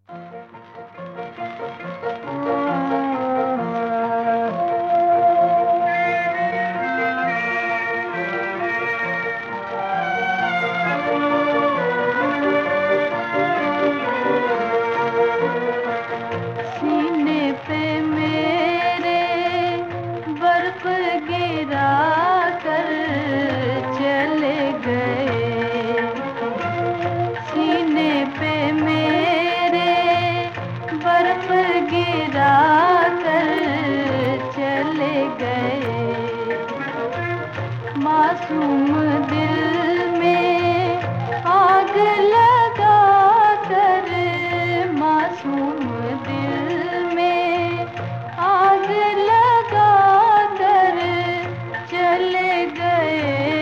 सीने पे मेरे बर्फ गिरा कर चले गए। सीने पे मेरे बर्फ गिरा कर चले गए। मासूम दिल में आग लगा कर, मासूम दिल में आग लगा कर चले गए,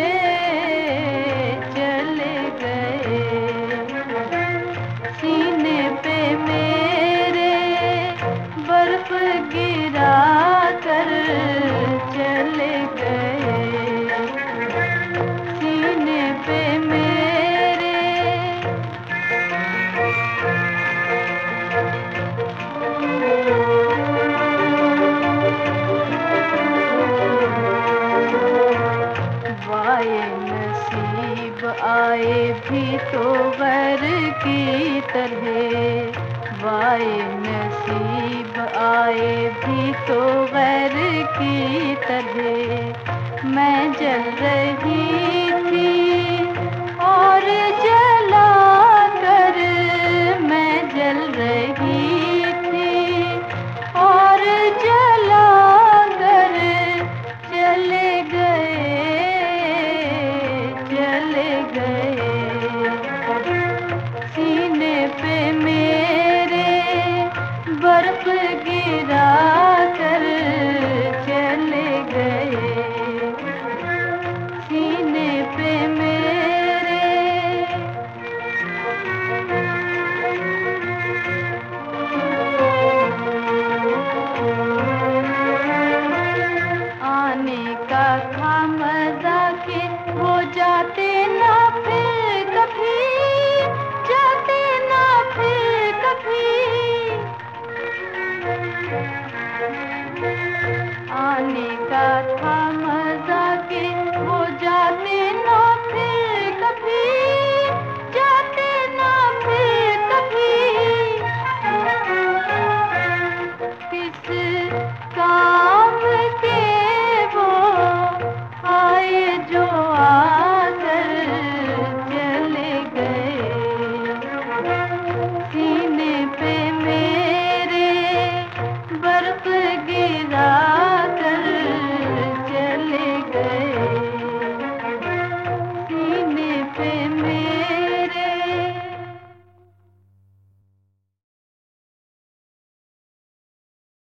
चले गए। सीने पे मेरे बर्फ गिरा कर चले गए। सीने पे मेरे वाए नसीब आए भी तो गैर की तरह, वाए नसीब आए भी तो गैर की तरह। मैं जल रही थी और जला कर, मैं जल रही थी और जला कर चले गए, चले गए। सीने पे मेरे बर्फ गिरा कर चले गए। सीने पे मेरे आने का था मजा के वो जाते ना फिर कभी, जाते ना फिर कभी। आने का था मजा के वो जाते ना फिर कभी, जाते ना फिर कभी। किस काम के वो आए जो आकर चले गए। सीने पे मेरे बर्फ गिरा